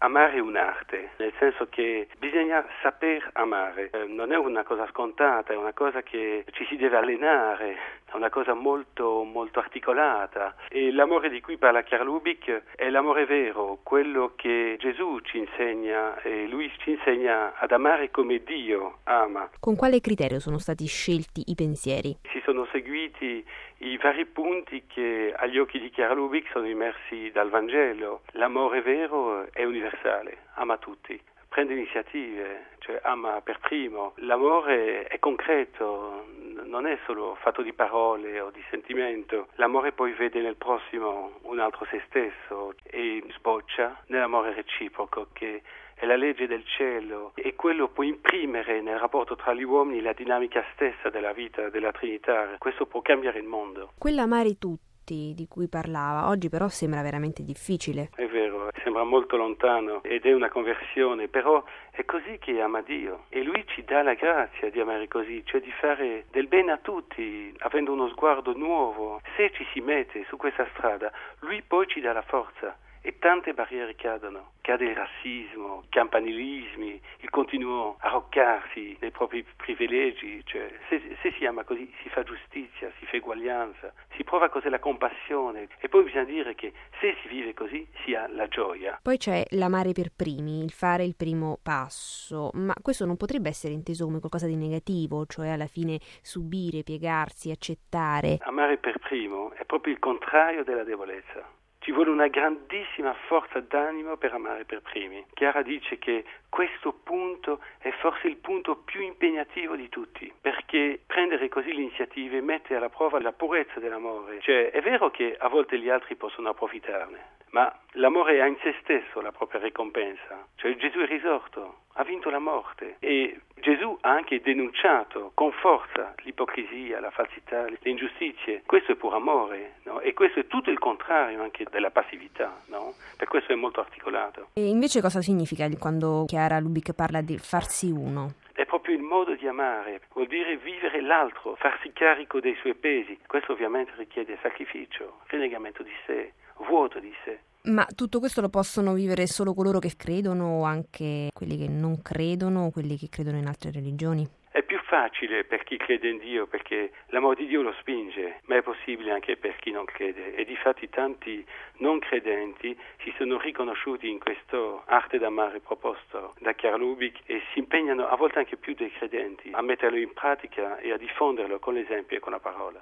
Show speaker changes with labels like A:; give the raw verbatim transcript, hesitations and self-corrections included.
A: Amare è un'arte, nel senso che bisogna saper amare, eh, non è una cosa scontata, è una cosa che ci si deve allenare, è una cosa molto molto articolata, e l'amore di cui parla Karl Lubick è l'amore vero, quello che Gesù ci insegna, e lui ci insegna ad amare come Dio ama.
B: Con quale criterio sono stati scelti i pensieri?
A: Si sono seguiti i vari punti che agli occhi di Karl Lubick sono immersi dal Vangelo. L'amore vero è universale, ama tutti, prende iniziative, cioè ama per primo. L'amore è concreto, non è solo fatto di parole o di sentimento. L'amore poi vede nel prossimo un altro se stesso e sboccia nell'amore reciproco, che è la legge del cielo, e quello può imprimere nel rapporto tra gli uomini la dinamica stessa della vita della Trinità. Questo può cambiare il mondo.
B: Quell'amare tutti di cui parlava oggi però sembra veramente difficile.
A: È vero, sembra molto lontano ed è una conversione, però è così che ama Dio, e Lui ci dà la grazia di amare così, cioè di fare del bene a tutti, avendo uno sguardo nuovo. Se ci si mette su questa strada, Lui poi ci dà la forza. E tante barriere cadono, cade il razzismo, campanilismi, il continuo arroccarsi nei propri privilegi, cioè se, se si ama così si fa giustizia, si fa eguaglianza, si prova cos'è la compassione, e poi bisogna dire che se si vive così si ha la gioia.
B: Poi c'è l'amare per primi, il fare il primo passo, ma questo non potrebbe essere inteso come qualcosa di negativo, cioè alla fine subire, piegarsi, accettare.
A: Amare per primo è proprio il contrario della debolezza. Ci vuole una grandissima forza d'animo per amare per primi. Chiara dice che questo punto è forse il punto più impegnativo di tutti, perché prendere così l'iniziativa mette alla prova la purezza dell'amore. Cioè, è vero che a volte gli altri possono approfittarne, ma l'amore ha in se stesso la propria ricompensa. Cioè Gesù è risorto, ha vinto la morte, e Gesù ha anche denunciato con forza l'ipocrisia, la falsità, le ingiustizie. Questo è puro amore, no? E questo è tutto il contrario anche della passività, no? Per questo è molto articolato.
B: E invece cosa significa quando Chiara Lubick parla di farsi uno?
A: È proprio il modo di amare, vuol dire vivere l'altro, farsi carico dei suoi pesi. Questo ovviamente richiede sacrificio, rinnegamento di sé, vuoto di sé.
B: Ma tutto questo lo possono vivere solo coloro che credono, o anche quelli che non credono, o quelli che credono in altre religioni?
A: È più facile per chi crede in Dio, perché l'amore di Dio lo spinge, ma è possibile anche per chi non crede. E difatti tanti non credenti si sono riconosciuti in questo arte d'amare proposto da Karl Lubick, e si impegnano a volte anche più dei credenti a metterlo in pratica e a diffonderlo con l'esempio e con la parola.